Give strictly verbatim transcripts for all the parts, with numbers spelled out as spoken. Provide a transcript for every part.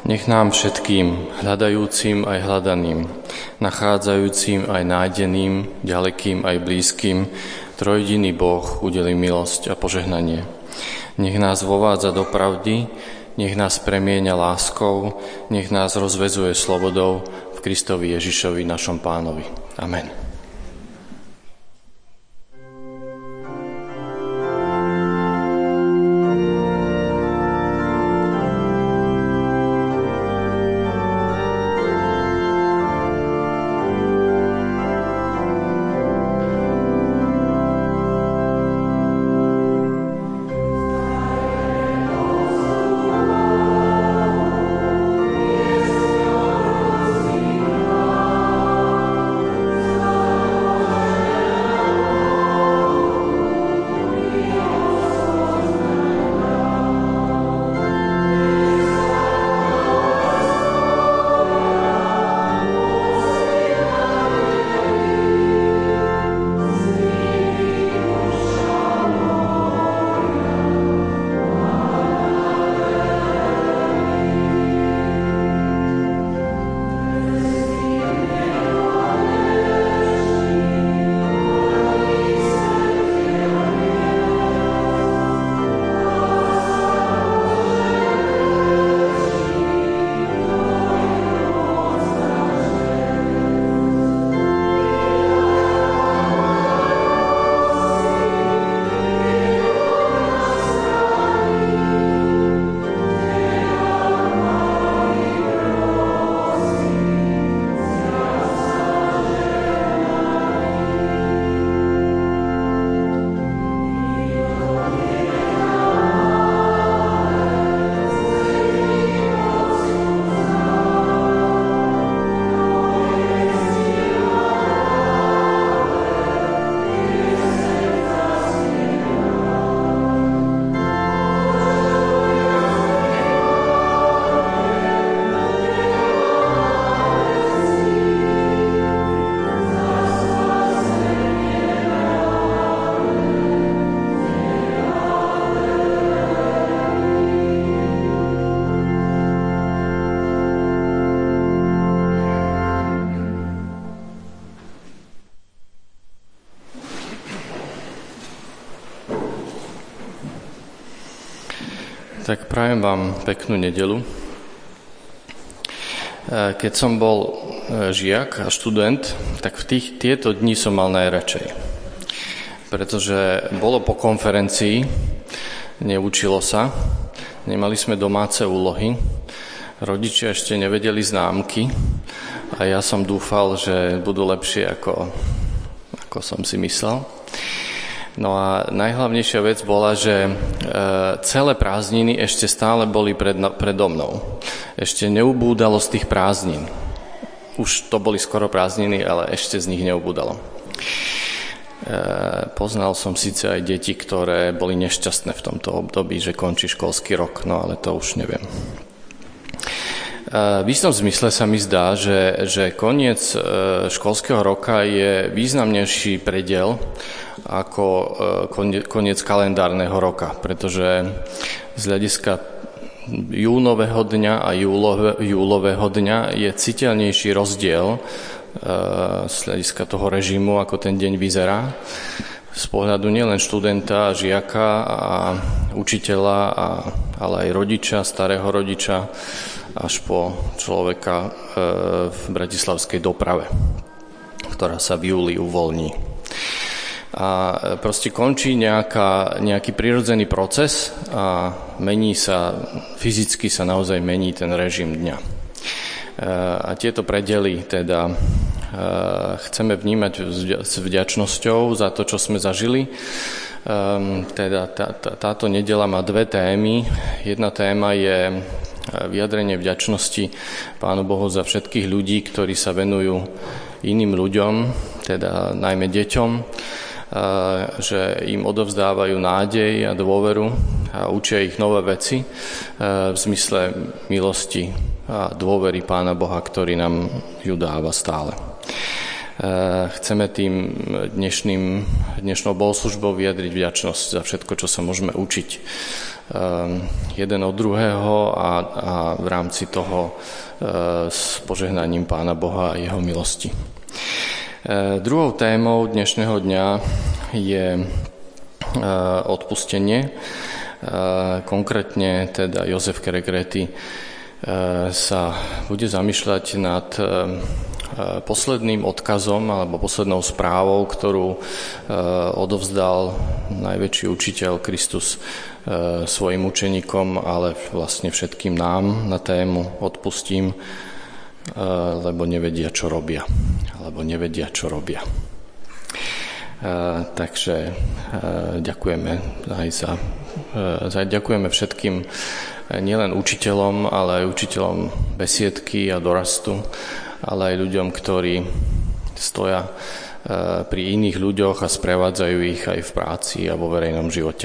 Nech nám všetkým, hľadajúcim aj hľadaným, nachádzajúcim aj nájdeným, ďalekým aj blízkym, trojjediný Boh udelí milosť a požehnanie. Nech nás vovádza do pravdy, nech nás premieňa láskou, nech nás rozvezuje slobodou v Kristovi Ježišovi, našom Pánovi. Amen. Tak prajem vám peknú nedeľu. Keď som bol žiak a študent, tak v tých, tieto dni som mal najradšej. Pretože bolo po konferencii, neučilo sa, nemali sme domáce úlohy, rodičia ešte nevedeli známky a ja som dúfal, že budú lepšie, ako, ako som si myslel. No a najhlavnejšia vec bola, že e, celé prázdniny ešte stále boli pred, predo mnou. Ešte neubúdalo z tých prázdnin. Už to boli skoro prázdniny, ale ešte z nich neubúdalo. E, poznal som síce aj deti, ktoré boli nešťastné v tomto období, že končí školský rok, no ale to už neviem. V istom zmysle sa mi zdá, že, že koniec školského roka je významnejší prediel ako koniec kalendárneho roka, pretože z hľadiska júnového dňa a júlove, júlového dňa je citeľnejší rozdiel z hľadiska toho režimu, ako ten deň vyzerá. Z pohľadu nielen študenta, žiaka a učiteľa, a, ale aj rodiča, starého rodiča, až po človeka e, v bratislavskej doprave, ktorá sa v júli uvoľní. A proste končí nejaká, nejaký prirodzený proces a mení sa, fyzicky sa naozaj mení ten režim dňa. E, a tieto predely teda e, chceme vnímať s vďačnosťou za to, čo sme zažili. E, teda tá, tá, táto nedeľa má dve témy. Jedna téma je vyjadrenie vďačnosti Pánu Bohu za všetkých ľudí, ktorí sa venujú iným ľuďom, teda najmä deťom, že im odovzdávajú nádej a dôveru a učia ich nové veci v zmysle milosti a dôvery Pána Boha, ktorý nám ju dáva stále. Chceme tým dnešným, dnešnou bohoslužbou vyjadriť vďačnosť za všetko, čo sa môžeme učiť jeden od druhého a, a v rámci toho s požehnaním Pána Boha a jeho milosti. Druhou témou dnešného dňa je odpustenie. Konkrétne teda Jozef Kerekrety sa bude zamýšľať nad posledným odkazom alebo poslednou správou, ktorú odovzdal najväčší učiteľ Kristus svojim učeníkom, ale vlastne všetkým nám na tému odpustím, lebo nevedia, čo robia. Alebo nevedia, čo robia. Takže ďakujeme aj za, za ďakujeme všetkým nielen učiteľom, ale aj učiteľom besiedky a dorastu, ale aj ľuďom, ktorí stoja pri iných ľuďoch a sprevádzajú ich aj v práci a vo verejnom živote.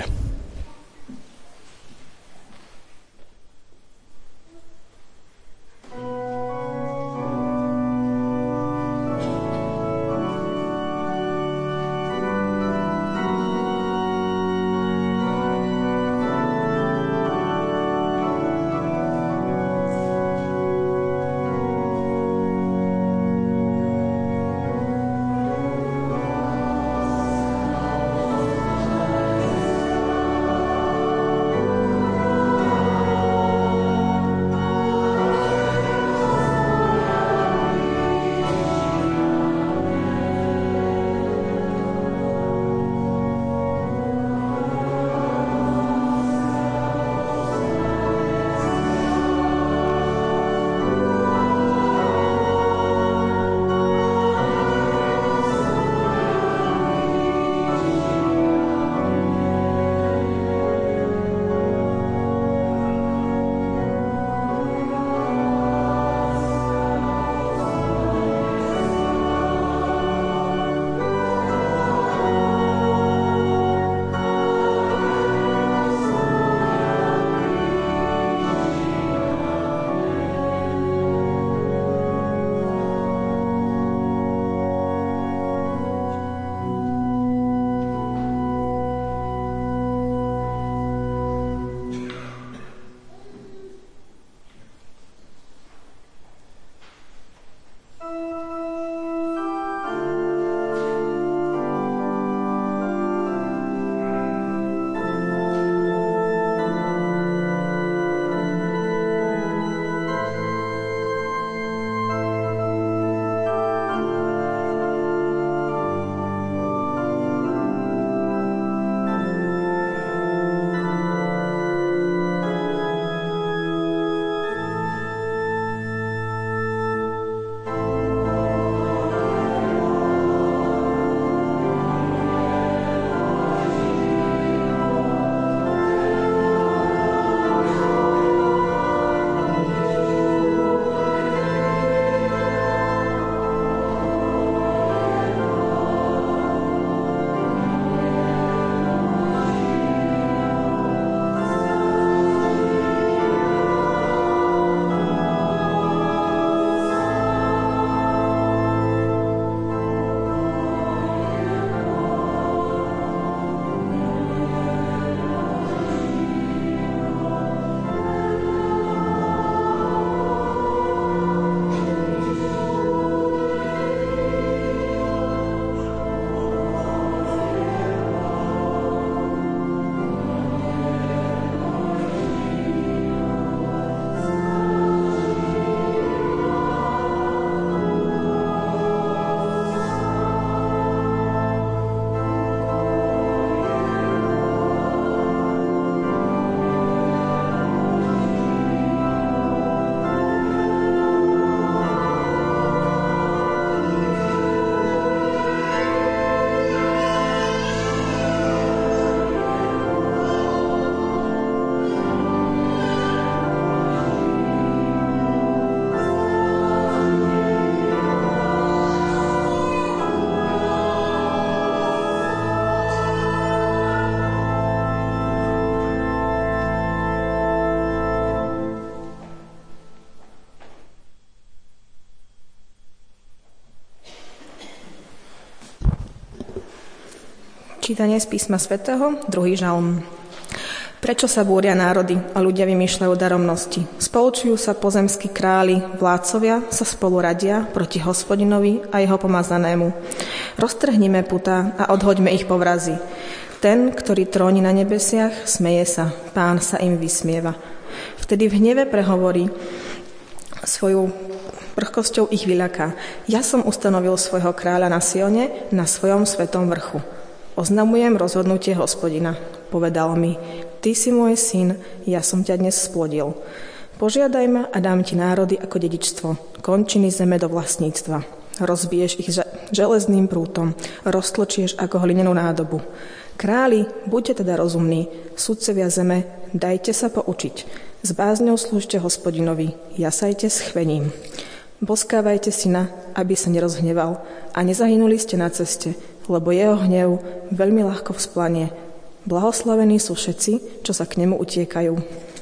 Čítanie z písma svätého, druhý žalm. Prečo sa búria národy a ľudia vymýšľajú daromnosti? Spolčujú sa pozemskí králi, vládcovia sa spolu radia proti Hospodinovi a jeho pomazanému. Roztrhnime putá a odhoďme ich povrazy. Ten, ktorý tróni na nebesiach, smeje sa, Pán sa im vysmieva. Vtedy v hneve prehovorí, svojou prchkosťou ich vyľaká. Ja som ustanovil svojho kráľa na Sione, na svojom svetom vrchu. Oznamujem rozhodnutie Hospodina. Povedal mi, ty si môj syn, ja som ťa dnes splodil. Požiadaj ma a dám ti národy ako dedičstvo, končiny zeme do vlastníctva. Rozbiješ ich železným prútom, roztločieš ako hlinenú nádobu. Králi, buďte teda rozumní, sudcovia zeme, dajte sa poučiť. S bázňou slúžte Hospodinovi, jasajte s chvením. Boskávajte syna, aby sa nerozhneval a nezahynuli ste na ceste, lebo jeho hnev veľmi ľahko vzplanie. Blahoslavení sú všetci, čo sa k nemu utiekajú.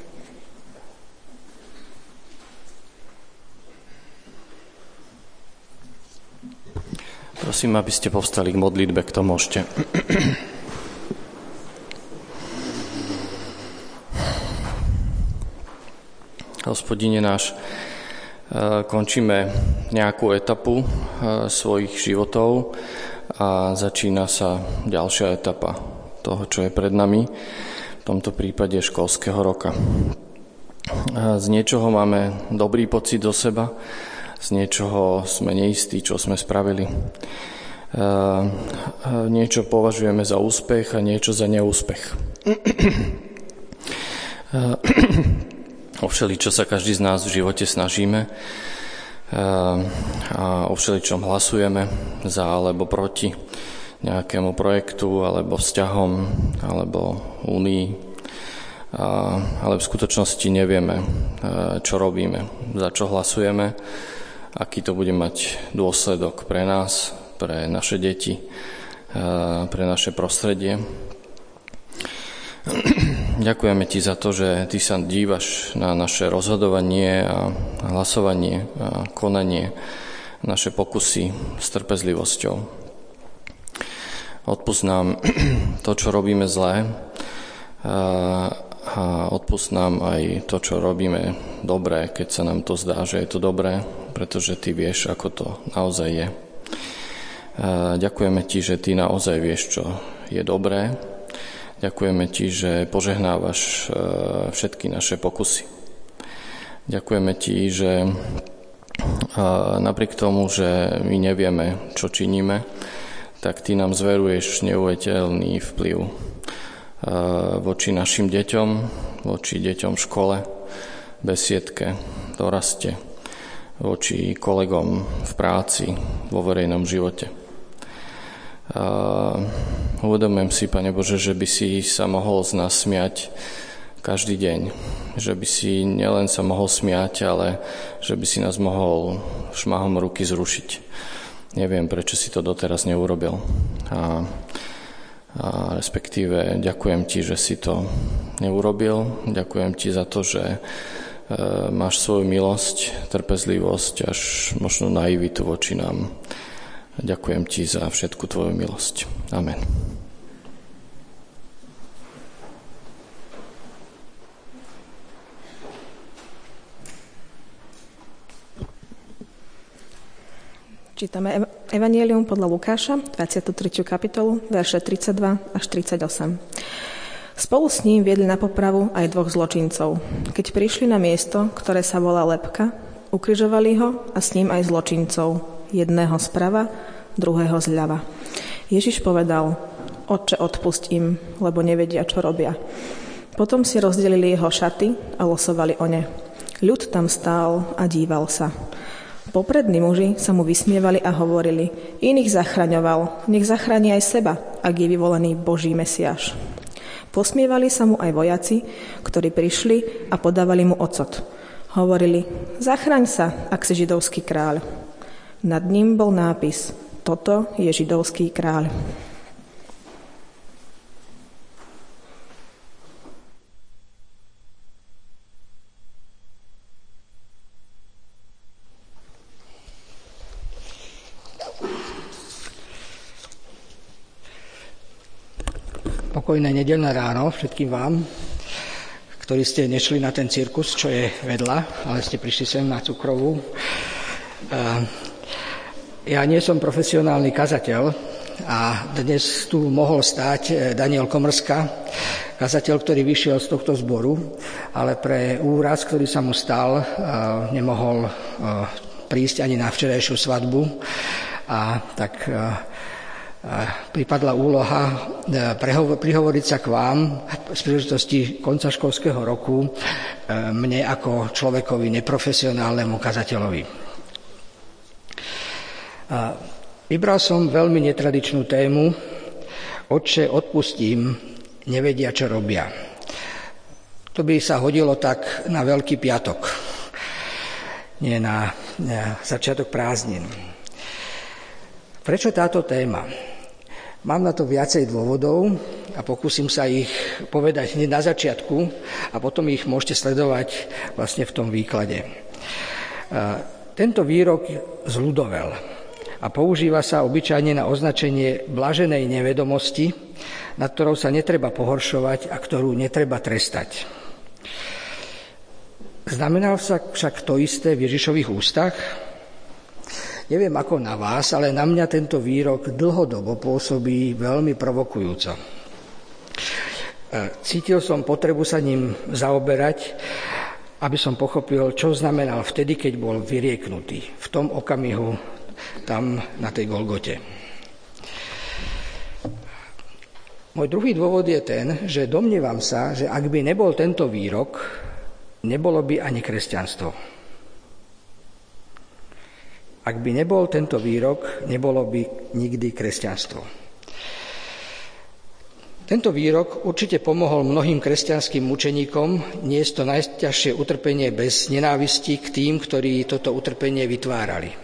Prosím, aby ste povstali k modlitbe, kto môžete. Hospodine náš, končíme nejakú etapu svojich životov a začína sa ďalšia etapa toho, čo je pred nami, v tomto prípade školského roka. Z niečoho máme dobrý pocit do seba, z niečoho sme neistí, čo sme spravili. Niečo považujeme za úspech a niečo za neúspech. O všeličo sa každý z nás v živote snažíme a o všeličom hlasujeme za alebo proti nejakému projektu, alebo vzťahom, alebo únii. Ale v skutočnosti nevieme, čo robíme, za čo hlasujeme, aký to bude mať dôsledok pre nás, pre naše deti, pre naše prostredie. Ďakujeme ti za to, že ty sa dívaš na naše rozhodovanie a hlasovanie a konanie, naše pokusy s trpezlivosťou. Odpusť nám to, čo robíme zlé a odpusť nám aj to, čo robíme dobré, keď sa nám to zdá, že je to dobré, pretože ty vieš, ako to naozaj je. Ďakujeme ti, že ty naozaj vieš, čo je dobré. Ďakujeme ti, že požehnávaš všetky naše pokusy. Ďakujeme ti, že napriek tomu, že my nevieme, čo činíme, tak ty nám zveruješ neuveriteľný vplyv voči našim deťom, voči deťom v škole, besiedke, doraste, voči kolegom v práci, vo verejnom živote. Uvedomujem si, Pane Bože, že by si sa mohol z nás smiať každý deň. Že by si nielen sa mohol smiať, ale že by si nás mohol šmahom ruky zrušiť. Neviem, prečo si to doteraz neurobil. A, a respektíve ďakujem ti, že si to neurobil. Ďakujem ti za to, že e, máš svoju milosť, trpezlivosť, až možno naivitu voči nám. Ďakujem ti za všetku tvoju milosť. Amen. Čítame Evangelium podľa Lukáša, dvadsiatu tretiu kapitolu, verše tridsaťdva až tridsaťosem. Spolu s ním viedli na popravu aj dvoch zločincov. Keď prišli na miesto, ktoré sa volá Lebka, ukrižovali ho a s ním aj zločincov, jedného zprava, druhého zľava. Ježiš povedal, Otče, odpusť im, lebo nevedia, čo robia. Potom si rozdelili jeho šaty a losovali o ne. Ľud tam stál a díval sa. Poprední muži sa mu vysmievali a hovorili, iných zachraňoval, nech zachráni aj seba, ak je vyvolený Boží Mesiáš. Posmievali sa mu aj vojaci, ktorí prišli a podávali mu ocot. Hovorili, zachraň sa, ak si židovský kráľ. Nad ním bol nápis, toto je židovský kráľ. Pokojné nedeľné ráno všetkým vám, ktorí ste nešli na ten cirkus, čo je vedľa, ale ste prišli sem na Cukrovú. Ja nie som profesionálny kazateľ a dnes tu mohol stáť Daniel Komrska, kazateľ, ktorý vyšiel z tohto zboru, ale pre úraz, ktorý sa mu stal, nemohol prísť ani na včerajšiu svadbu a tak pripadla úloha prihovoriť sa k vám z príležitosti konca školského roku mne ako človekovi neprofesionálnemu kazateľovi. Vybral som veľmi netradičnú tému Otče, odpustím, nevedia, čo robia. To by sa hodilo tak na Veľký piatok, nie na, na začiatok prázdnin. Prečo táto téma? Mám na to viacej dôvodov a pokúsim sa ich povedať hneď na začiatku a potom ich môžete sledovať vlastne v tom výklade. Tento výrok zľudovel a používa sa obyčajne na označenie blaženej nevedomosti, nad ktorou sa netreba pohoršovať a ktorú netreba trestať. Znamená však to isté v Ježišových ústach? Neviem ako na vás, ale na mňa tento výrok dlhodobo pôsobí veľmi provokujúco. Cítil som potrebu sa ním zaoberať, aby som pochopil, čo znamenal vtedy, keď bol vyrieknutý, v tom okamihu tam na tej Golgote. Môj druhý dôvod je ten, že domnievam sa, že ak by nebol tento výrok, nebolo by ani kresťanstvo. Ak by nebol tento výrok, nebolo by nikdy kresťanstvo. Tento výrok určite pomohol mnohým kresťanským mučeníkom niesť to najťažšie utrpenie bez nenávisti k tým, ktorí toto utrpenie vytvárali.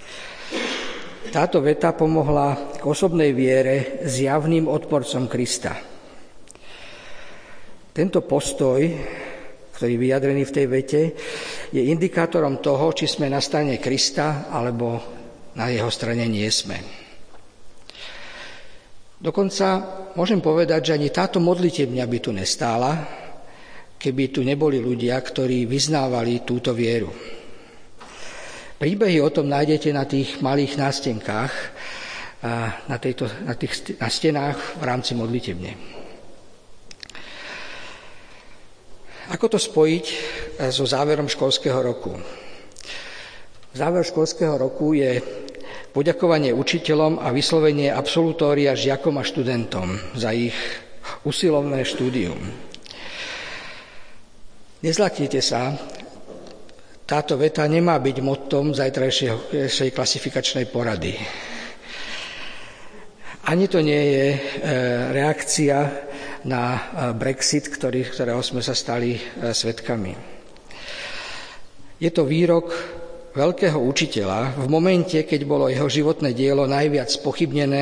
Táto veta pomohla k osobnej viere s javným odporcom Krista. Tento postoj, ktorý je vyjadrený v tej vete, je indikátorom toho, či sme na strane Krista, alebo na jeho strane nie sme. Dokonca môžem povedať, že ani táto modlitebňa by tu nestála, keby tu neboli ľudia, ktorí vyznávali túto vieru. Príbehy o tom nájdete na tých malých nástenkách, na, tejto, na, tých, na stenách v rámci modlitebne. Ako to spojiť so záverom školského roku? Záver školského roku je poďakovanie učiteľom a vyslovenie absolutória žiakom a študentom za ich usilovné štúdium. Nezlaknite sa, táto veta nemá byť mottom zajtrajšej klasifikačnej porady. Ani to nie je reakcia na Brexit, ktorý, ktorého sme sa stali svedkami. Je to výrok veľkého učiteľa v momente, keď bolo jeho životné dielo najviac spochybnené.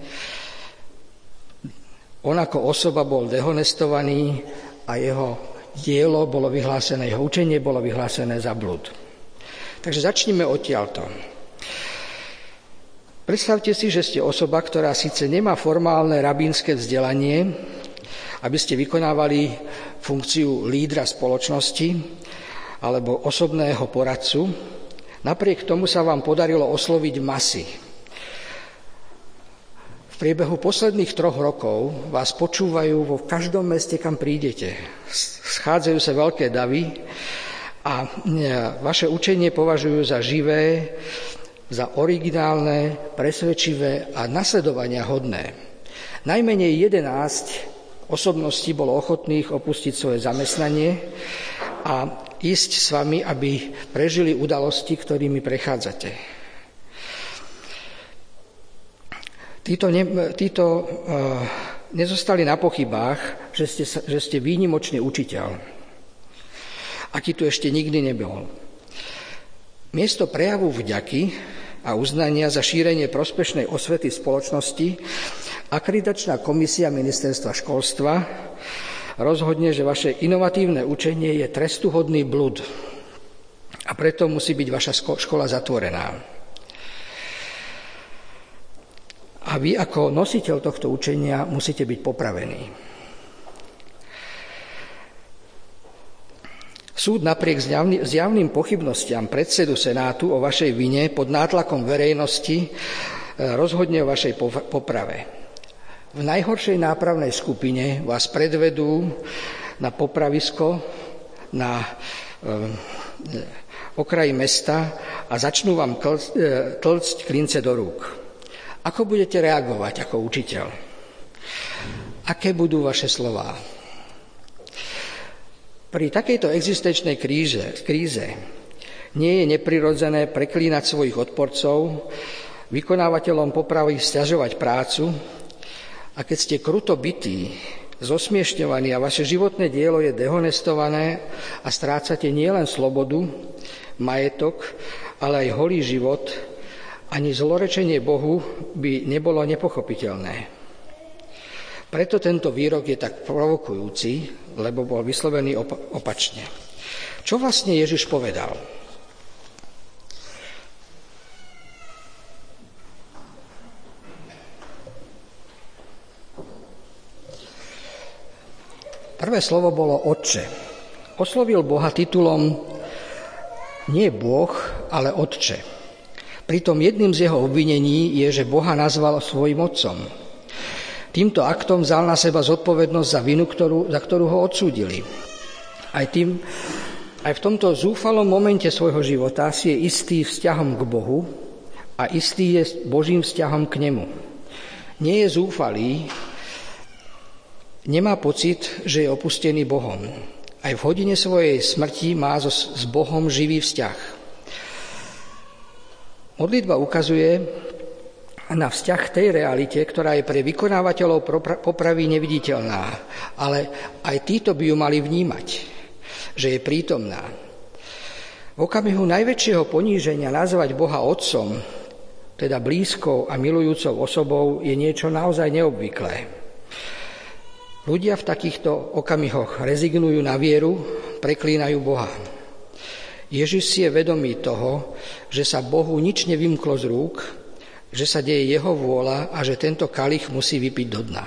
On ako osoba bol dehonestovaný a jeho dielo bolo vyhlásené, jeho učenie bolo vyhlásené za blud. Takže začnime odtiaľto. Predstavte si, že ste osoba, ktorá síce nemá formálne rabínske vzdelanie, aby ste vykonávali funkciu lídra spoločnosti alebo osobného poradcu, napriek tomu sa vám podarilo osloviť masy. V priebehu posledných troch rokov vás počúvajú vo každom meste, kam prídete. Schádzajú sa veľké davy a vaše učenie považujú za živé, za originálne, presvedčivé a nasledovania hodné. Najmenej jedenásť osobností bolo ochotných opustiť svoje zamestnanie a ísť s vami, aby prežili udalosti, ktorými prechádzate. Títo, ne, títo uh, nezostali na pochybách, že ste, že ste výnimočný učiteľ, aký tu ešte nikdy nebol. Miesto prejavu vďaky a uznania za šírenie prospešnej osvety spoločnosti akreditačná komisia ministerstva školstva rozhodne, že vaše inovatívne učenie je trestuhodný blud a preto musí byť vaša škola zatvorená. A vy ako nositeľ tohto učenia musíte byť popravení. Súd napriek zjavným pochybnostiam predsedu Senátu o vašej vine pod nátlakom verejnosti rozhodne o vašej poprave. V najhoršej nápravnej skupine vás predvedú na popravisko na okraji mesta a začnú vám tlcť klince do rúk. Ako budete reagovať ako učiteľ? Aké budú vaše slová? Pri takejto existenčnej kríze, kríze nie je neprirodzené preklínať svojich odporcov, vykonávateľom popravy sťažovať prácu, a keď ste kruto bití, zosmiešňovaní a vaše životné dielo je dehonestované a strácate nielen slobodu, majetok, ale aj holý život, ani zlorečenie Bohu by nebolo nepochopiteľné. Preto tento výrok je tak provokujúci, lebo bol vyslovený op- opačne. Čo vlastne Ježiš povedal? Prvé slovo bolo Otče. Oslovil Boha titulom nie Boh, ale Otče. Pritom jedným z jeho obvinení je, že Boha nazval svojim otcom. Týmto aktom vzal na seba zodpovednosť za vinu, ktorú, za ktorú ho odsúdili. Aj, tým, aj v tomto zúfalom momente svojho života si je istý vzťahom k Bohu a istý je Božím vzťahom k nemu. Nie je zúfalý, nemá pocit, že je opustený Bohom. Aj v hodine svojej smrti má so, s Bohom živý vzťah. Modlitba ukazuje na vzťah tej realite, ktorá je pre vykonávateľov popravy neviditeľná, ale aj títo by ju mali vnímať, že je prítomná. V okamihu najväčšieho poníženia nazvať Boha otcom, teda blízkou a milujúcou osobou, je niečo naozaj neobvyklé. Ľudia v takýchto okamihoch rezignujú na vieru, preklínajú Boha. Ježiš si je vedomý toho, že sa Bohu nič nevymklo z rúk, že sa deje jeho vôľa a že tento kalich musí vypiť do dna.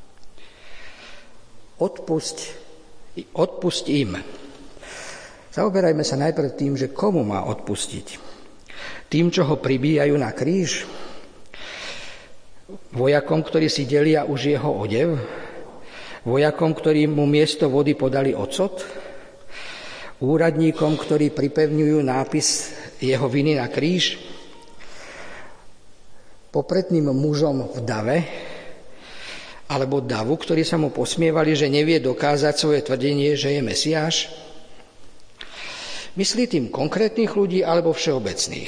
Odpusť, odpusť im. Zaoberajme sa najprv tým, že komu má odpustiť. Tým, čo ho pribíjajú na kríž? Vojakom, ktorí si delia už jeho odev? Vojakom, ktorí mu miesto vody podali ocot? Úradníkom, ktorí pripevňujú nápis jeho viny na kríž? Popretným mužom v dave, alebo davu, ktorí sa mu posmievali, že nevie dokázať svoje tvrdenie, že je Mesiáš? Myslí tým konkrétnych ľudí alebo všeobecných?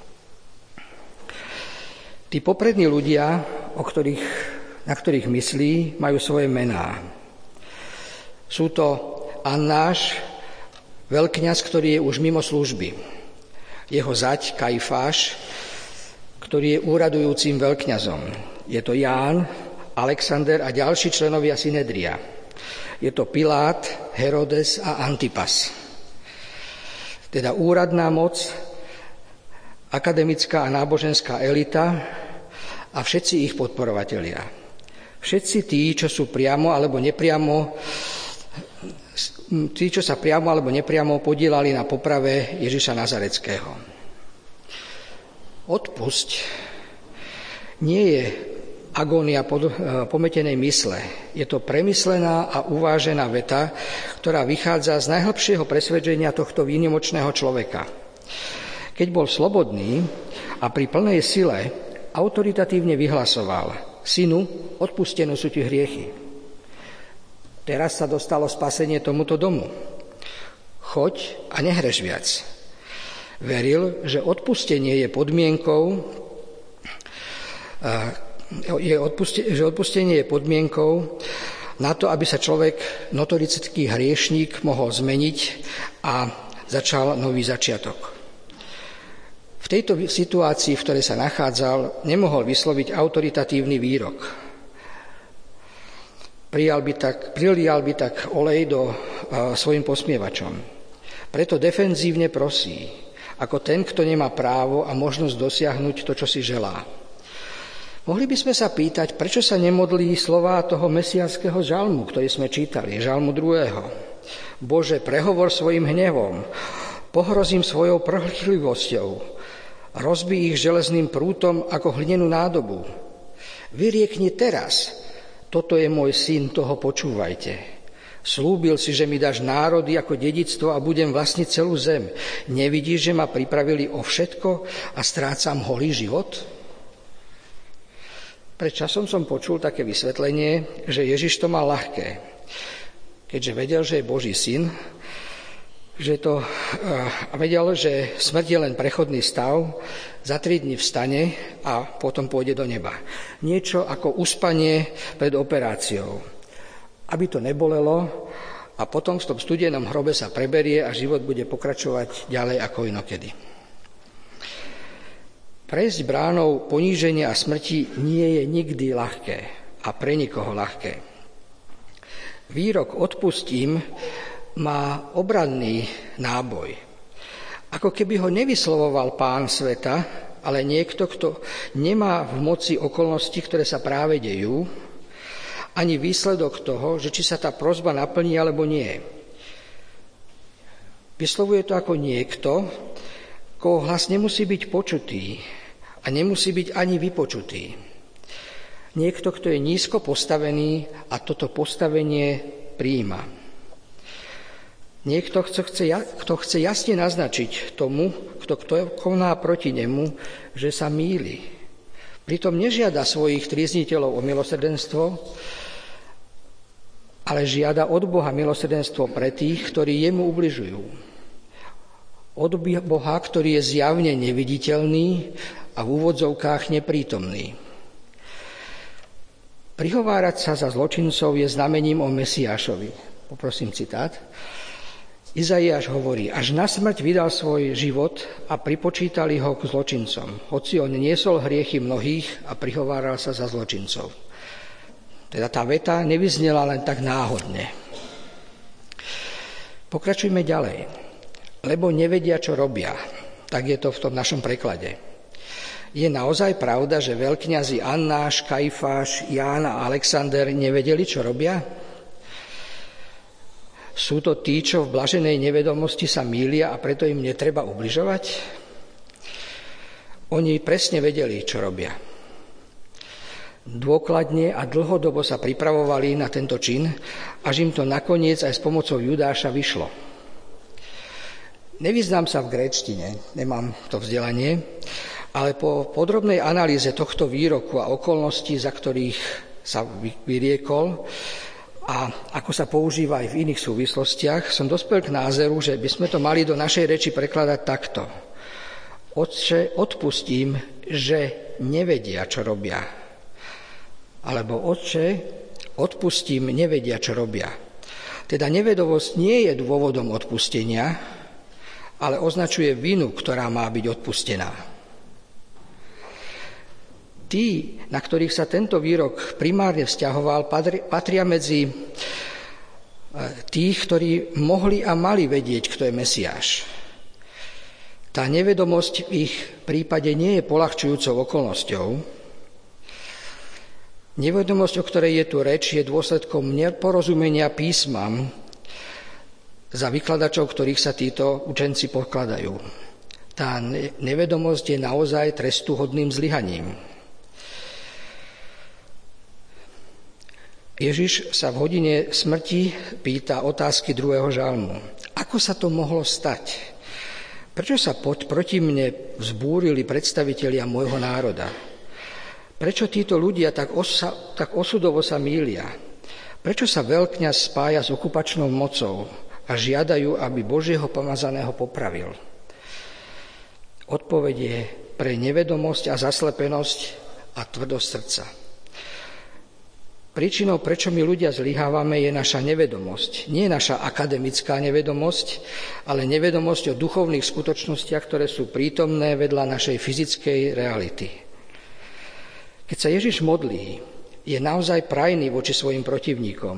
Tí poprední ľudia, o ktorých, na ktorých myslí, majú svoje mená. Sú to Annáš, veľkňaz, ktorý je už mimo služby. Jeho zať Kajfáš, ktorý je úradujúcim veľkňazom. Je to Ján, Alexander a ďalší členovia Synedria. Je to Pilát, Herodes a Antipas. Teda úradná moc, akademická a náboženská elita a všetci ich podporovatelia. Všetci tí, čo sú priamo alebo nepriamo, tí, čo sa priamo alebo nepriamo podielali na poprave Ježiša Nazareckého. Odpusť nie je agónia pometenej mysle. Je to premyslená a uvážená veta, ktorá vychádza z najhlbšieho presvedčenia tohto výnimočného človeka. Keď bol slobodný a pri plnej sile autoritatívne vyhlasoval: Synu, odpustené sú ti hriechy. Teraz sa dostalo spasenie tomuto domu. Choď a nehreš viac. Veril, že odpustenie je podmienkou, je odpuste, že odpustenie je podmienkou na to, aby sa človek, notorický hriešník, mohol zmeniť a začal nový začiatok. V tejto situácii, v ktorej sa nachádzal, nemohol vysloviť autoritatívny výrok. Prijal by tak, prilial by tak olej do uh, svojim posmievačom. Preto defenzívne prosí, ako ten, kto nemá právo a možnosť dosiahnuť to, čo si želá. Mohli by sme sa pýtať, prečo sa nemodlí slová toho mesiánskeho žalmu, ktorý sme čítali, žalmu druhého. Bože, prehovor svojim hnevom, pohrozím svojou prhlivosťou, rozbij ich železným prútom ako hlinenú nádobu. Vyriekni teraz, toto je môj syn, toho počúvajte. Slúbil si, že mi dáš národy ako dedičstvo a budem vlastniť celú zem. Nevidíš, že ma pripravili o všetko a strácam holý život? Pred časom som počul také vysvetlenie, že Ježiš to mal ľahké. Keďže vedel, že je Boží syn, že to, a vedel, že smrť je len prechodný stav, za tri dni vstane a potom pôjde do neba. Niečo ako uspanie pred operáciou. Aby to nebolelo a potom v tom studenom hrobe sa preberie a život bude pokračovať ďalej ako inokedy. Prejsť bránou poníženia a smrti nie je nikdy ľahké a pre nikoho ľahké. Výrok odpustím má obranný náboj. Ako keby ho nevyslovoval Pán sveta, ale niekto, kto nemá v moci okolnosti, ktoré sa práve dejú, ani výsledok toho, že či sa tá prosba naplní alebo nie. Vyslovuje to ako niekto, koho hlas nemusí byť počutý a nemusí byť ani vypočutý. Niekto, kto je nízko postavený a toto postavenie prijíma. Niekto, kto chce, kto chce jasne naznačiť tomu, kto, kto koná proti nemu, že sa mýli. Pritom nežiada svojich trízniteľov o milosrdenstvo, ale žiada od Boha milosrdenstvo pre tých, ktorí jemu ubližujú. Od Boha, ktorý je zjavne neviditeľný a v úvodzovkách neprítomný. Prihovárať sa za zločincov je znamením o Mesiášovi. Poprosím citát. Izaiáš hovorí, až na smrť vydal svoj život a pripočítali ho k zločincom, hoci on niesol hriechy mnohých a prihováral sa za zločincov. Teda tá veta nevyznela len tak náhodne. Pokračujme ďalej. Lebo nevedia, čo robia. Tak je to v tom našom preklade. Je naozaj pravda, že veľkňazi Annáš, Kajfáš, Ján a Alexander nevedeli, čo robia? Sú to tí, čo v blaženej nevedomosti sa mýlia a preto im netreba ubližovať? Oni presne vedeli, čo robia. Dôkladne a dlhodobo sa pripravovali na tento čin, až im to nakoniec aj s pomocou Judáša vyšlo. Nevyznám sa v gréčtine, nemám to vzdelanie, ale po podrobnej analýze tohto výroku a okolností, za ktorých sa vyriekol a ako sa používa aj v iných súvislostiach, som dospel k názoru, že by sme to mali do našej reči prekladať takto. Otče, odpustím, že nevedia, čo robia. Alebo Otče, odpustím, nevedia, čo robia. Teda nevedovosť nie je dôvodom odpustenia, ale označuje vinu, ktorá má byť odpustená. Tí, na ktorých sa tento výrok primárne vzťahoval, patria medzi tých, ktorí mohli a mali vedieť, kto je Mesiáš. Tá nevedomosť v ich prípade nie je poľahčujúcou okolnosťou. Nevedomosť, o ktorej je tu reč, je dôsledkom neporozumenia písmam za vykladačov, ktorých sa títo učenci pokladajú. Tá nevedomosť je naozaj trestuhodným zlyhaním. Ježiš sa v hodine smrti pýta otázky druhého žalmu. Ako sa to mohlo stať? Prečo sa pod, proti mne vzbúrili predstavitelia môjho národa? Prečo títo ľudia tak, osa, tak osudovo sa mýlia? Prečo sa veľkňaz spája s okupačnou mocou a žiadajú, aby Božieho pomazaného popravil? Odpoveď je pre nevedomosť a zaslepenosť a tvrdosť srdca. Príčinou, prečo my ľudia zlyhávame, je naša nevedomosť. Nie naša akademická nevedomosť, ale nevedomosť o duchovných skutočnostiach, ktoré sú prítomné vedľa našej fyzickej reality. Keď sa Ježiš modlí, je naozaj prajný voči svojim protivníkom.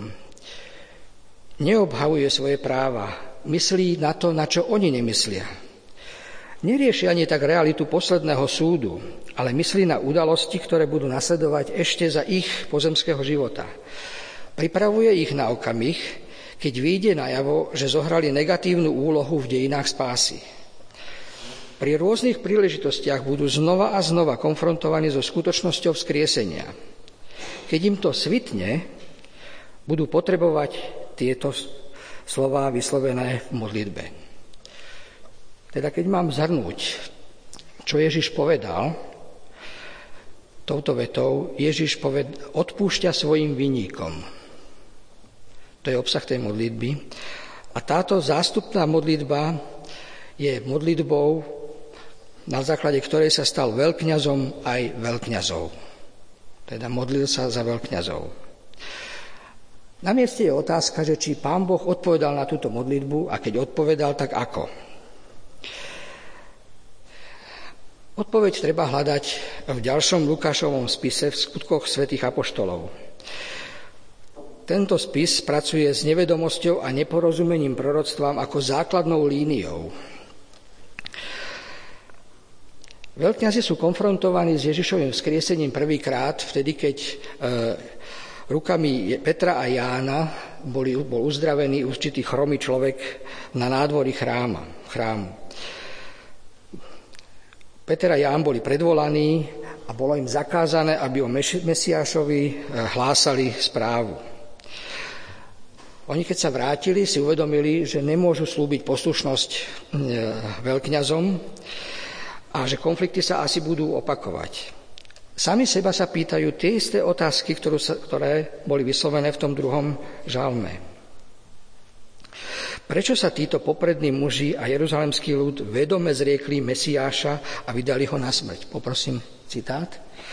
Neobhavuje svoje práva, myslí na to, na čo oni nemyslia. Nerieši ani tak realitu posledného súdu, ale myslí na udalosti, ktoré budú nasledovať ešte za ich pozemského života. Pripravuje ich na okamih, keď vyjde najavo, že zohrali negatívnu úlohu v dejinách spásy. Pri rôznych príležitostiach budú znova a znova konfrontovaní so skutočnosťou vzkriesenia. Keď im to svitne, budú potrebovať tieto slová vyslovené v modlitbe. Teda keď mám zhrnúť, čo Ježiš povedal, touto vetou Ježiš poved, odpúšťa svojim vinníkom. To je obsah tej modlitby. A táto zástupná modlitba je modlitbou, na základe ktorej sa stal veľkňazom aj veľkňazov. Teda modlil sa za veľkňazov. Na mieste je otázka, že či Pán Boh odpovedal na túto modlitbu a keď odpovedal, tak ako? Odpoveď treba hľadať v ďalšom Lukášovom spise v Skutkoch svätých apoštolov. Tento spis pracuje s nevedomosťou a neporozumením proroctvám ako základnou líniou. Veľkňazi sú konfrontovaní s Ježišovým vzkriesením prvýkrát, vtedy keď e, rukami Petra a Jána boli, bol uzdravený určitý chromý človek na nádvorí chráma, chrámu. Peter a Ján boli predvolaní a bolo im zakázané, aby o Mesiášovi hlásali správu. Oni, keď sa vrátili, si uvedomili, že nemôžu slúbiť poslušnosť veľkňazom a že konflikty sa asi budú opakovať. Sami seba sa pýtajú tie isté otázky, ktoré boli vyslovené v tom druhom žalme. Prečo sa títo poprední muži a jeruzalemský ľud vedome zriekli Mesiáša a vydali ho na smrť? Poprosím citát.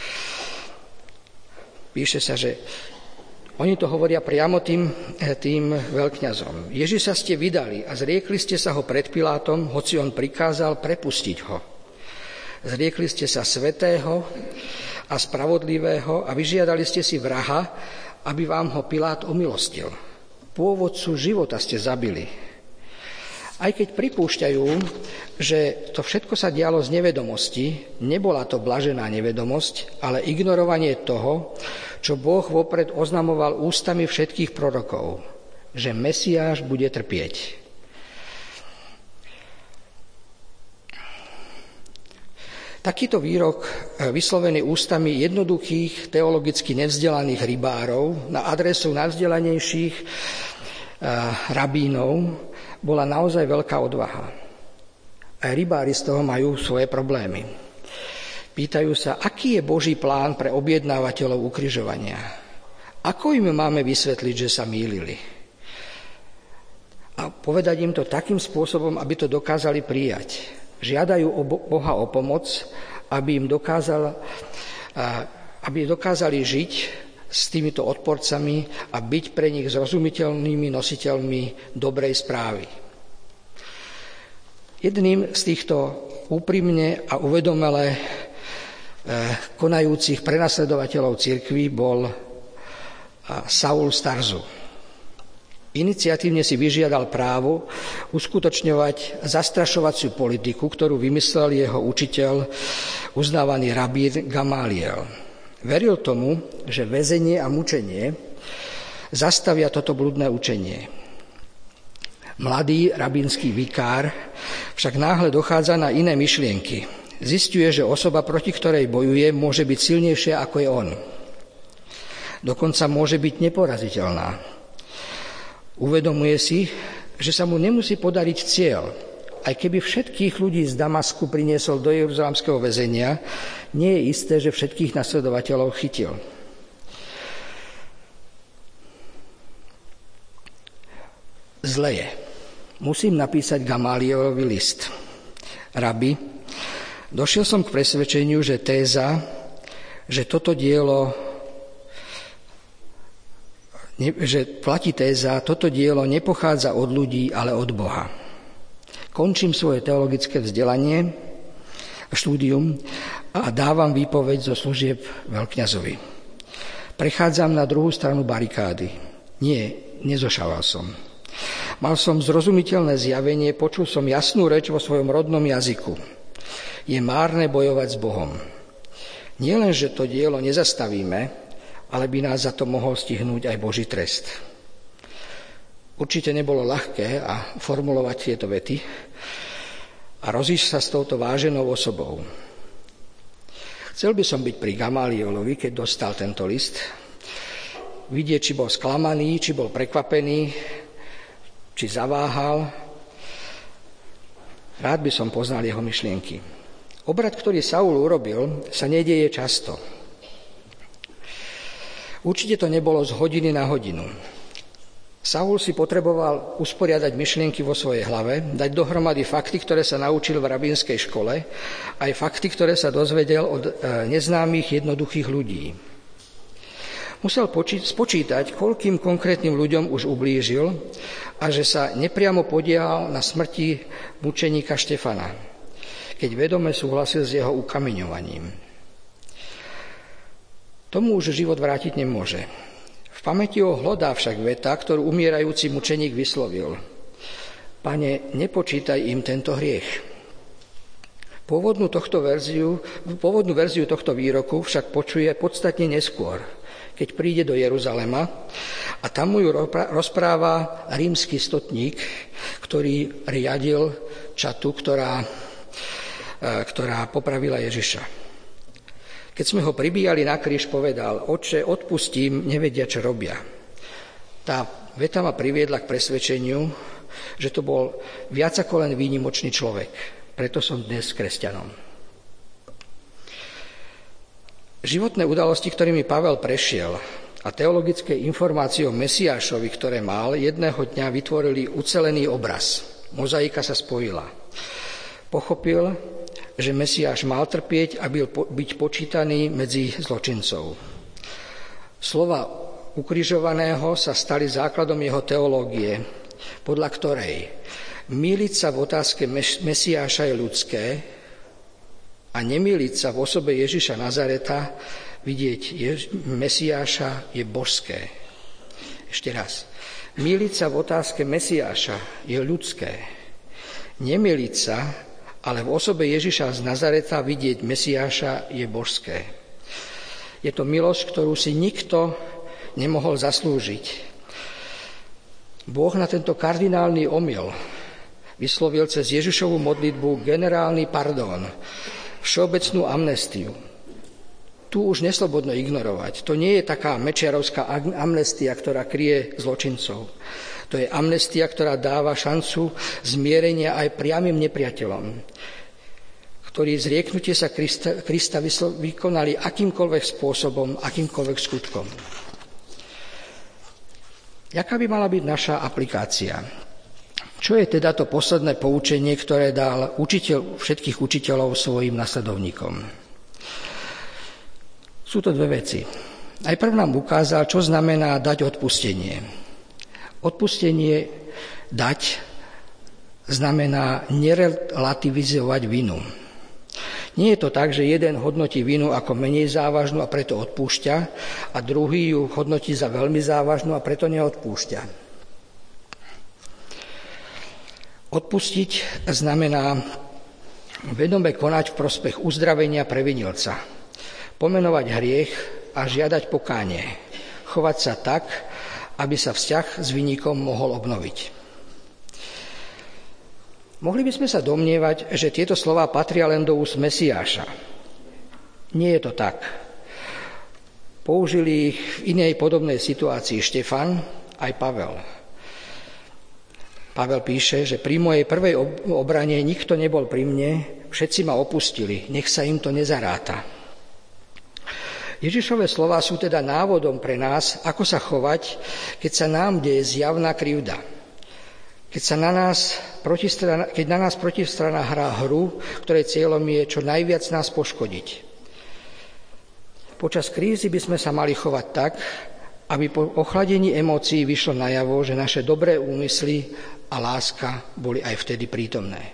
Píše sa, že oni to hovoria priamo tým, tým veľkňazom. Ježiša ste vydali a zriekli ste sa ho pred Pilátom, hoci on prikázal prepustiť ho. Zriekli ste sa svätého a spravodlivého a vyžiadali ste si vraha, aby vám ho Pilát omilostil. Pôvodcu života ste zabili. Aj keď pripúšťajú, že to všetko sa dialo z nevedomosti, nebola to blažená nevedomosť, ale ignorovanie toho, čo Boh vopred oznamoval ústami všetkých prorokov, že Mesiáš bude trpieť. Takýto výrok, vyslovený ústami jednoduchých, teologicky nevzdelaných rybárov na adresu najvzdelanejších rabínov, bola naozaj veľká odvaha. Aj rybári z toho majú svoje problémy. Pýtajú sa, aký je Boží plán pre objednávateľov ukrižovania. Ako im máme vysvetliť, že sa mýlili? A povedať im to takým spôsobom, aby to dokázali prijať. Žiadajú o Boha o pomoc, aby im dokázal, aby dokázali žiť s týmito odporcami a byť pre nich zrozumiteľnými nositeľmi dobrej správy. Jedným z týchto úprimne a uvedomele konajúcich prenasledovateľov cirkvi bol Saul z Tarzu. Iniciatívne si vyžiadal právo uskutočňovať zastrašovaciu politiku, ktorú vymyslel jeho učiteľ, uznávaný rabín Gamaliel. Veril tomu, že väzenie a mučenie zastavia toto bludné učenie. Mladý rabínsky vikár však náhle dochádza na iné myšlienky. Zisťuje, že osoba, proti ktorej bojuje, môže byť silnejšia ako je on. Dokonca môže byť neporaziteľná. Uvedomuje si, že sa mu nemusí podariť cieľ. Aj keby všetkých ľudí z Damasku priniesol do jeruzalemského väzenia, nie je isté, že všetkých nasledovateľov chytil. Zle je. Musím napísať Gamalielovi list. Rabi, došiel som k presvedčeniu, že téza, že toto dielo že platí téza, toto dielo nepochádza od ľudí, ale od Boha. Končím svoje teologické vzdelanie a štúdium a dávam výpoveď zo služieb veľkňazovi. Prechádzam na druhú stranu barikády. Nie, nezošával som. Mal som zrozumiteľné zjavenie, počul som jasnú reč vo svojom rodnom jazyku. Je márne bojovať s Bohom. Nie len, že to dielo nezastavíme, ale by nás za to mohol stihnúť aj Boží trest. Určite nebolo ľahké a formulovať tieto vety a rozísť sa s touto váženou osobou. Chcel by som byť pri Gamaliolovi, keď dostal tento list, vidieť, či bol sklamaný, či bol prekvapený, či zaváhal. Rád by som poznal jeho myšlienky. Obrad, ktorý Saul urobil, sa nedieje často. Určite to nebolo z hodiny na hodinu. Saul si potreboval usporiadať myšlienky vo svojej hlave, dať dohromady fakty, ktoré sa naučil v rabínskej škole, aj fakty, ktoré sa dozvedel od neznámych jednoduchých ľudí. Musel poči- spočítať, koľkým konkrétnym ľuďom už ublížil a že sa nepriamo podielal na smrti mučeníka Štefana, keď vedome súhlasil s jeho ukameňovaním. Tomu už život vrátiť nemôže. V pamäti ho hlodá však veta, ktorú umierajúci mučeník vyslovil. Pane, nepočítaj im tento hriech. Pôvodnú, tohto verziu, pôvodnú verziu tohto výroku však počuje podstatne neskôr, keď príde do Jeruzalema a tam mu ju rozpráva rímsky stotník, ktorý riadil čatu, ktorá, ktorá popravila Ježiša. Keď sme ho pribíjali na kríž, povedal: Otče, odpustím, nevedia, čo robia. Tá veta ma priviedla k presvedčeniu, že to bol viac ako len výnimočný človek. Preto som dnes kresťanom. Životné udalosti, ktorými Pavel prešiel, a teologické informácie o Mesiášovi, ktoré mal, jedného dňa vytvorili ucelený obraz. Mozaika sa spojila. Pochopil, že Mesiáš mal trpieť a byť počítaný medzi zločincov. Slova ukrižovaného sa stali základom jeho teológie, podľa ktorej mýliť sa v otázke Mesiáša je ľudské a nemýliť sa v osobe Ježiša Nazareta, vidieť Jež- Mesiáša je božské. Ešte raz. Mýliť sa v otázke Mesiáša je ľudské. Nemýliť sa, ale v osobe Ježiša z Nazareta vidieť Mesiáša je božské. Je to milosť, ktorú si nikto nemohol zaslúžiť. Boh na tento kardinálny omyl vyslovil cez Ježišovu modlitbu generálny pardon, všeobecnú amnestiu. Tu už neslobodno ignorovať. To nie je taká mečiarovská amnestia, ktorá kryje zločincov. To je amnestia, ktorá dáva šancu zmierenia aj priamym nepriateľom, ktorí zrieknutie sa Krista, Krista vykonali akýmkoľvek spôsobom, akýmkoľvek skutkom. Jaká by mala byť naša aplikácia? Čo je teda to posledné poučenie, ktoré dal učiteľ všetkých učiteľov svojim nasledovníkom? Sú to dve veci. Najprv nám ukázal, čo znamená dať odpustenie. Odpustenie dať znamená nerelativizovať vinu. Nie je to tak, že jeden hodnotí vinu ako menej závažnú a preto odpúšťa a druhý ju hodnotí za veľmi závažnú a preto neodpúšťa. Odpustiť znamená vedome konať v prospech uzdravenia previnilca, pomenovať hriech a žiadať pokánie, chovať sa tak, aby sa vzťah s vinníkom mohol obnoviť. Mohli by sme sa domnievať, že tieto slová patria len do úst Mesiáša. Nie je to tak. Použili ich v inej podobnej situácii Štefan aj Pavel. Pavel píše, že pri mojej prvej obrane nikto nebol pri mne, všetci ma opustili, nech sa im to nezaráta. Ježišove slová sú teda návodom pre nás, ako sa chovať, keď sa nám deje zjavná krivda. Keď, sa na nás protistrana, keď na nás protistrana hrá hru, ktorej cieľom je čo najviac nás poškodiť. Počas krízy by sme sa mali chovať tak, aby po ochladení emócií vyšlo najavo, že naše dobré úmysly a láska boli aj vtedy prítomné.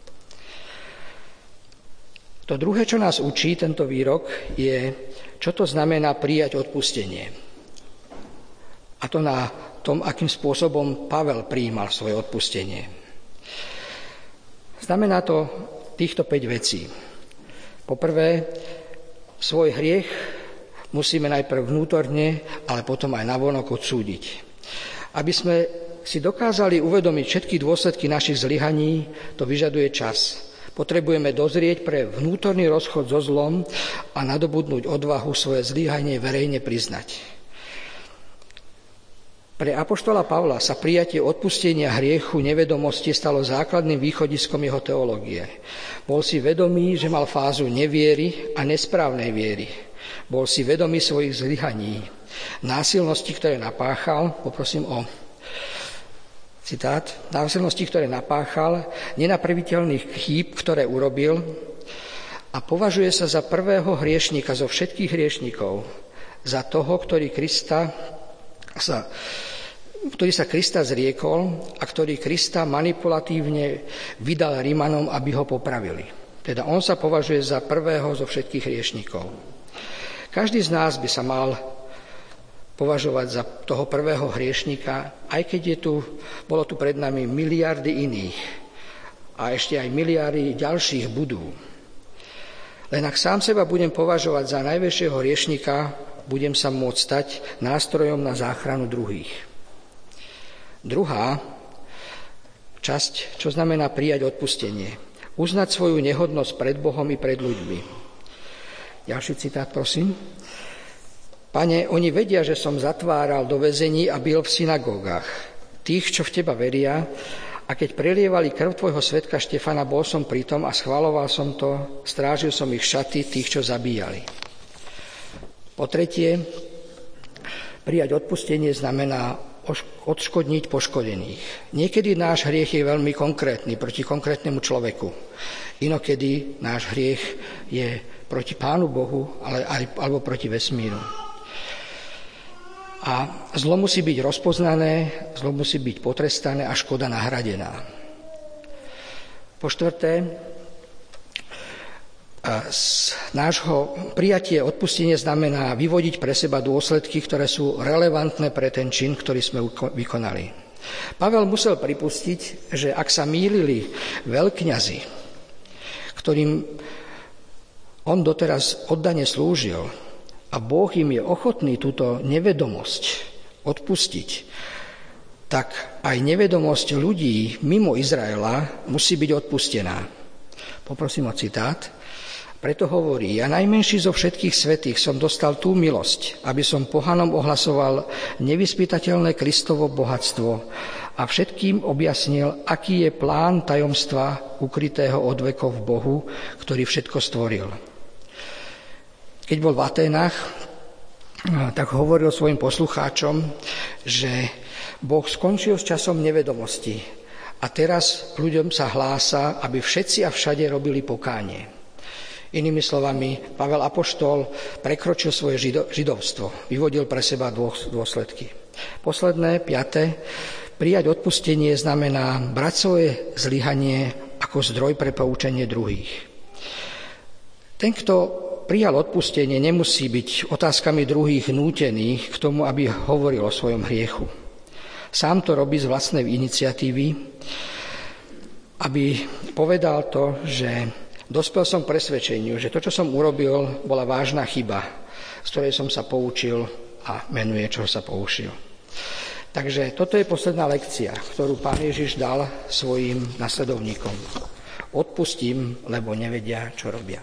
To druhé, čo nás učí tento výrok, je, čo to znamená prijať odpustenie. A to na tom, akým spôsobom Pavel prijímal svoje odpustenie. Znamená to týchto päť vecí. Poprvé, svoj hriech musíme najprv vnútorne, ale potom aj navonok odsúdiť. Aby sme si dokázali uvedomiť všetky dôsledky našich zlyhaní, to vyžaduje čas. Potrebujeme dozrieť pre vnútorný rozchod so zlom a nadobudnúť odvahu svoje zlyhanie verejne priznať. Pre apoštola Pavla sa prijatie odpustenia hriechu nevedomosti stalo základným východiskom jeho teológie. Bol si vedomý, že mal fázu neviery a nesprávnej viery. Bol si vedomý svojich zlyhaní, násilnosti, ktoré napáchal, poprosím o citát, násilnosti, ktoré napáchal, nenapraviteľných chýb, ktoré urobil, a považuje sa za prvého hriešnika zo všetkých hriešnikov, za toho, ktorý Krista sa, ktorý sa Krista zriekol a ktorý Krista manipulatívne vydal Rimanom, aby ho popravili. Teda on sa považuje za prvého zo všetkých hriešnikov. Každý z nás by sa mal považovať za toho prvého hriešnika, aj keď je tu, bolo tu pred nami miliardy iných a ešte aj miliardy ďalších budú. Len ak sám seba budem považovať za najväčšieho hriešnika, budem sa môcť stať nástrojom na záchranu druhých. Druhá časť, čo znamená prijať odpustenie. Uznať svoju nehodnosť pred Bohom i pred ľuďmi. Ďalší citát, prosím. Pane, oni vedia, že som zatváral do väzení a bil v synagógach tých, čo v teba veria, a keď prelievali krv tvojho svedka Štefana, bol som pritom a schvaľoval som to, strážil som ich šaty tých, čo zabíjali. Po tretie, prijať odpustenie znamená odškodniť poškodených. Niekedy náš hriech je veľmi konkrétny, proti konkrétnemu človeku. Inokedy náš hriech je proti Pánu Bohu, ale aj, alebo proti vesmíru. A zlo musí byť rozpoznané, zlo musí byť potrestané a škoda nahradená. Po štvrté, z nášho prijatie odpustenie znamená vyvodiť pre seba dôsledky, ktoré sú relevantné pre ten čin, ktorý sme vykonali. Pavel musel pripustiť, že ak sa mýlili veľkňazi, ktorým on doteraz oddane slúžil, a Boh im je ochotný túto nevedomosť odpustiť, tak aj nevedomosť ľudí mimo Izraela musí byť odpustená. Poprosím o citát. Preto hovorí, ja najmenší zo všetkých svätých som dostal tú milosť, aby som pohanom ohlasoval nevyspytateľné Kristovo bohatstvo a všetkým objasnil, aký je plán tajomstva ukrytého od vekov v Bohu, ktorý všetko stvoril. Keď bol v Aténach, tak hovoril svojim poslucháčom, že Boh skončil s časom nevedomosti a teraz ľuďom sa hlása, aby všetci a všade robili pokánie. Inými slovami, Pavel apoštol prekročil svoje žido, židovstvo, vyvodil pre seba dôsledky. Posledné, piate, prijať odpustenie znamená brať svoje zlyhanie ako zdroj pre poučenie druhých. Ten, kto prijal odpustenie, nemusí byť otázkami druhých nútených k tomu, aby hovoril o svojom hriechu. Sám to robí z vlastnej iniciatívy, aby povedal to, že dospel som k presvedčeniu, že to, čo som urobil, bola vážna chyba, z ktorej som sa poučil a menuje, čo sa poučil. Takže toto je posledná lekcia, ktorú Pán Ježiš dal svojim nasledovníkom. Odpustím, lebo nevedia, čo robia.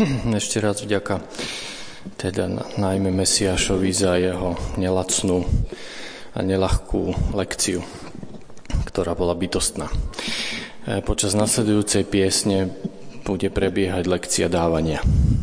ešte raz vďaka teda najmä Mesiášovi za jeho nelacnú a neľahkú lekciu, ktorá bola bytostná. Počas nasledujúcej piesne bude prebiehať lekcia dávania.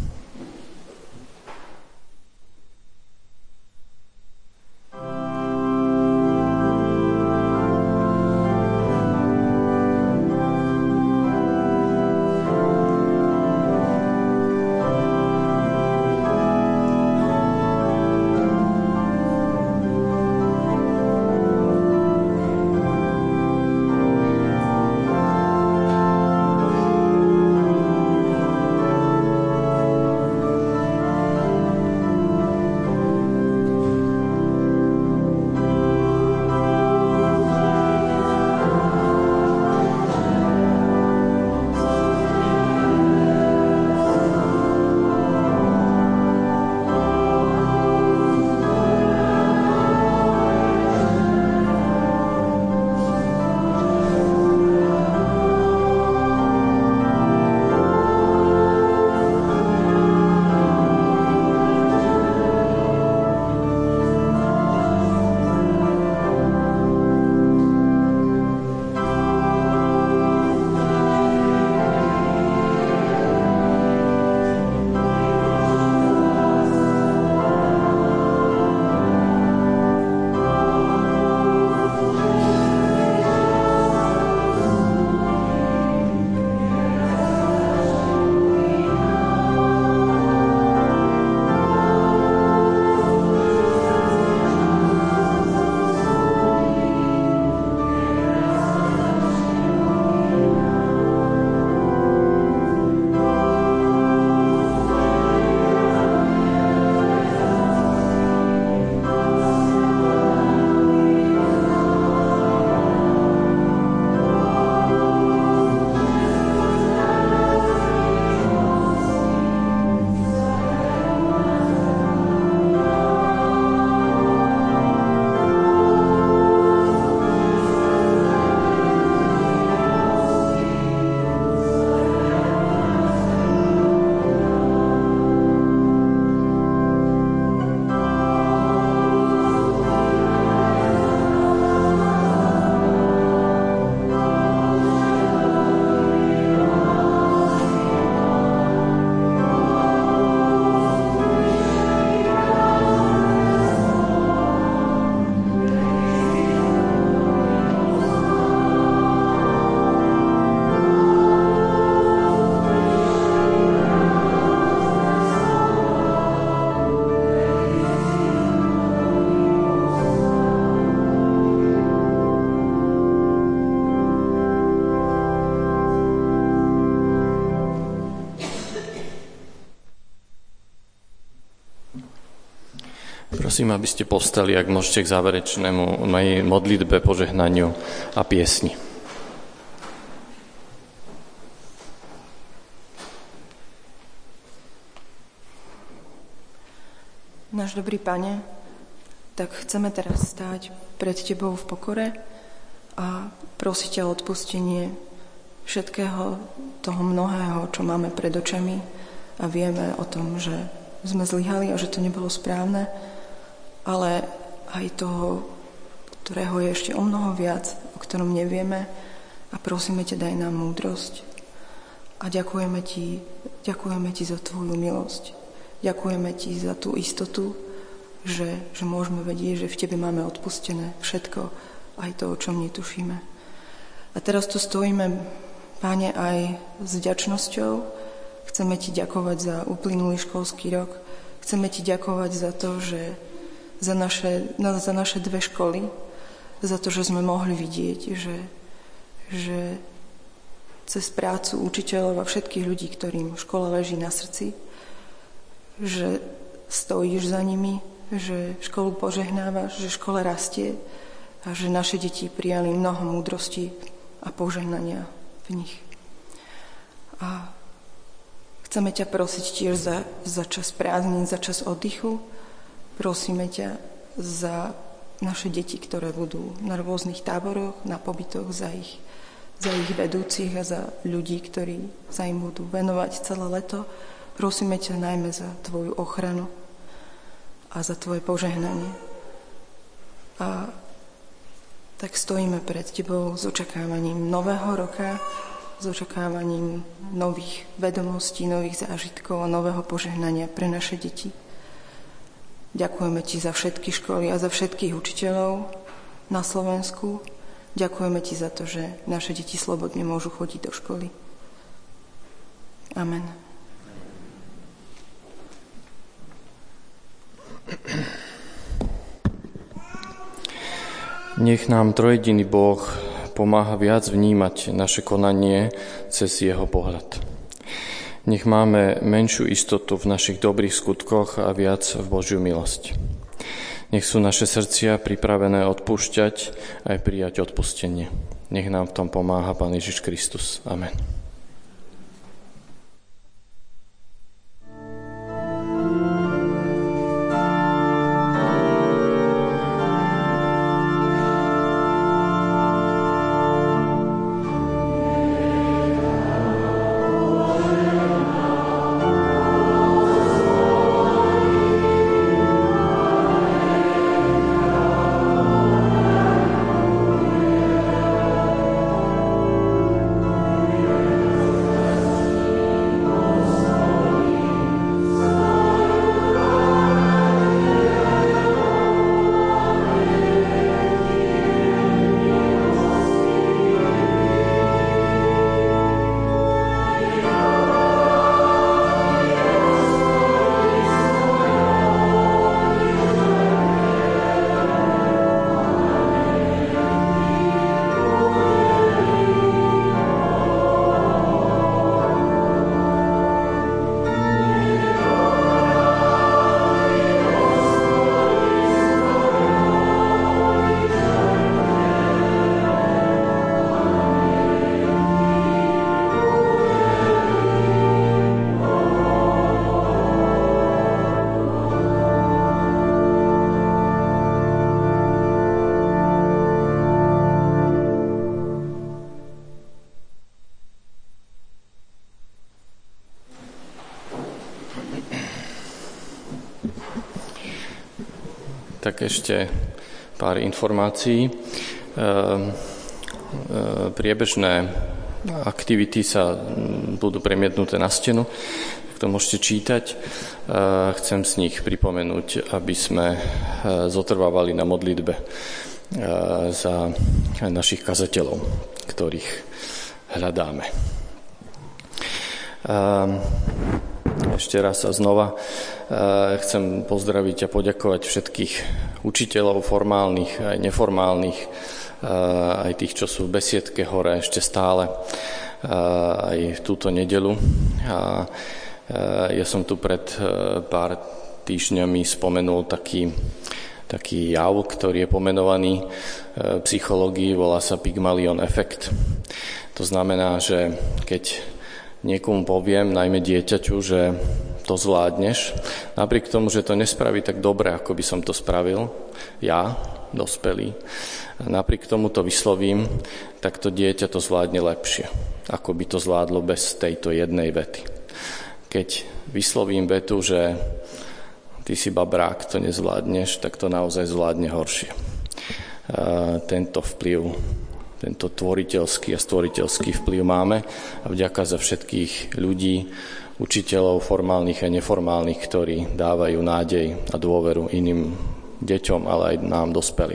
Prosím, aby ste povstali, ak môžete, k záverečnému mojej modlitbe, požehnaniu a piesni. Náš dobrý Pane, tak chceme teraz stáť pred Tebou v pokore a prosiť ťa o odpustenie všetkého toho mnohého, čo máme pred očami a vieme o tom, že sme zlyhali a že to nebolo správne, ale aj toho, ktorého je ešte o mnoho viac, o ktorom nevieme, a prosíme ťa, daj nám múdrosť a ďakujeme ti, ďakujeme ti za tvoju milosť. Ďakujeme ti za tú istotu, že, že môžeme vedieť, že v tebe máme odpustené všetko, aj to, o čom netušíme. A teraz tu stojíme, Páne, aj s vďačnosťou. Chceme ti ďakovať za uplynulý školský rok. Chceme ti ďakovať za to, že za naše, za naše dve školy, za to, že sme mohli vidieť, že, že cez prácu učiteľov a všetkých ľudí, ktorým škola leží na srdci, že stojíš za nimi, že školu požehnávaš, že škola rastie a že naše deti prijali mnoho múdrosti a požehnania v nich. A chceme ťa prosiť tiež za, za čas prázdnin, za čas oddychu. Prosíme ťa za naše deti, ktoré budú na rôznych táboroch, na pobytoch, za ich, za ich vedúcich a za ľudí, ktorí sa im budú venovať celé leto. Prosíme ťa najmä za tvoju ochranu a za tvoje požehnanie. A tak stojíme pred tebou s očakávaním nového roka, s očakávaním nových vedomostí, nových zážitkov a nového požehnania pre naše deti. Ďakujeme ti za všetky školy a za všetkých učiteľov na Slovensku. Ďakujeme ti za to, že naše deti slobodne môžu chodiť do školy. Amen. Nech nám trojediný Boh pomáha viac vnímať naše konanie cez jeho pohľad. Nech máme menšiu istotu v našich dobrých skutkoch a viac v Božiu milosť. Nech sú naše srdcia pripravené odpúšťať aj prijať odpustenie. Nech nám v tom pomáha Pán Ježiš Kristus. Amen. Tak ešte pár informácií. Priebežné aktivity sa budú premietnuté na stenu, tak to môžete čítať. Chcem z nich pripomenúť, aby sme zotrvávali na modlitbe za našich kazateľov, ktorých hľadáme. Ešte raz a znova chcem pozdraviť a poďakovať všetkých učiteľov formálnych aj neformálnych, aj tých, čo sú v besiedke hore ešte stále, aj v túto nedeľu. A ja som tu pred pár týždňami spomenul taký, taký jav, ktorý je pomenovaný v psychológii, volá sa Pygmalion efekt. To znamená, že keď niekomu poviem, najmä dieťaťu, že to zvládneš, napriek tomu, že to nespraví tak dobre, ako by som to spravil ja, dospelý, napriek tomu to vyslovím, tak to dieťa to zvládne lepšie, ako by to zvládlo bez tejto jednej vety. Keď vyslovím vetu, že ty si babrák, to nezvládneš, tak to naozaj zvládne horšie. Tento vplyv Tento tvoriteľský a stvoriteľský vplyv máme a vďaka za všetkých ľudí, učiteľov formálnych a neformálnych, ktorí dávajú nádej a dôveru iným deťom, ale aj nám dospelým.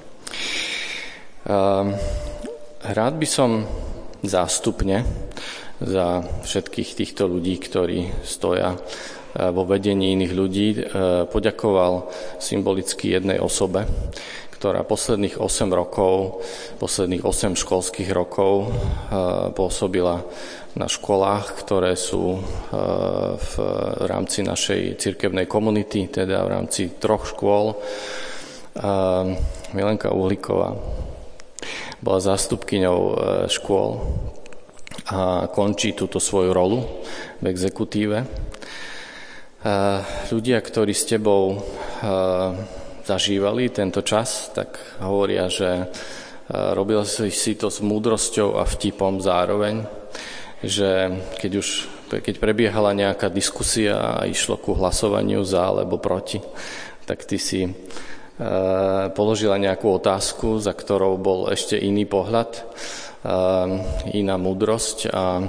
Rád by som zástupne za všetkých týchto ľudí, ktorí stoja vo vedení iných ľudí, poďakoval symbolicky jednej osobe, ktorá posledných osem rokov, posledných osem školských rokov pôsobila na školách, ktoré sú v rámci našej cirkevnej komunity, teda v rámci troch škôl. Milenka Uhlíková bola zástupkyňou škôl a končí túto svoju rolu v exekutíve. Ľudia, ktorí s tebou zažívali tento čas, tak hovoria, že robil si to s múdrosťou a vtipom zároveň, že keď už keď prebiehala nejaká diskusia a išlo ku hlasovaniu za alebo proti, tak ty si e, položila nejakú otázku, za ktorou bol ešte iný pohľad, e, iná múdrosť a, e,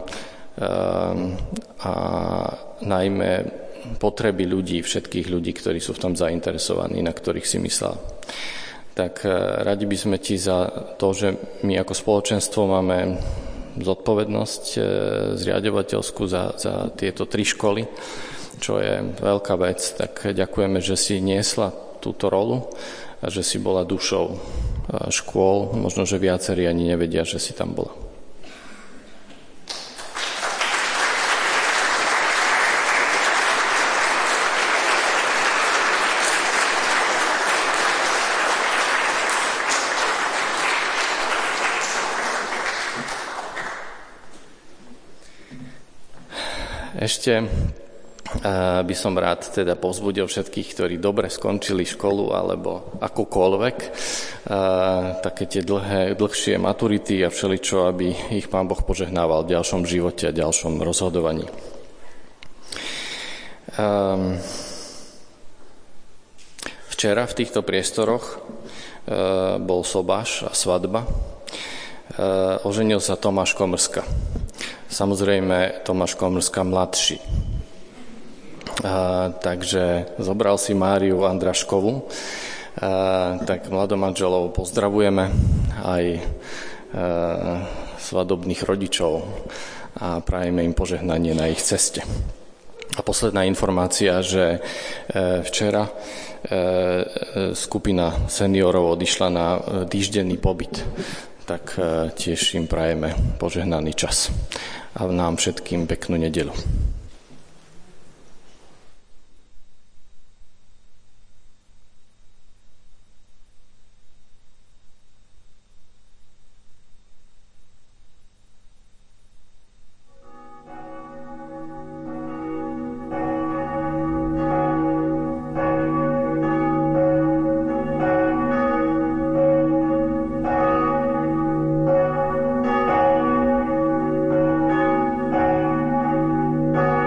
a najmä potreby ľudí, všetkých ľudí, ktorí sú v tom zainteresovaní, na ktorých si myslel. Tak radi by sme ti za to, že my ako spoločenstvo máme zodpovednosť zriaďovateľskú za, za tieto tri školy, čo je veľká vec, tak ďakujeme, že si niesla túto rolu a že si bola dušou škôl. Možno, že viacerí ani nevedia, že si tam bola. Ešte by som rád teda povzbudil všetkých, ktorí dobre skončili školu alebo akúkoľvek, také tie dlhé, dlhšie maturity a všeličo, aby ich Pán Boh požehnával v ďalšom živote a ďalšom rozhodovaní. Včera v týchto priestoroch bol sobáš a svadba. Oženil sa Tomáš Komrska. Samozrejme Tomáš Komrska mladší. A, takže zobral si Máriu Andraškovú. A, tak mladomanželov pozdravujeme, aj a, svadobných rodičov a prajeme im požehnanie na ich ceste. A posledná informácia, že e, včera e, skupina seniorov odišla na týždenný pobyt. Tak e, tiež im prajeme požehnaný čas. A nám všetkým peknú nedeľu.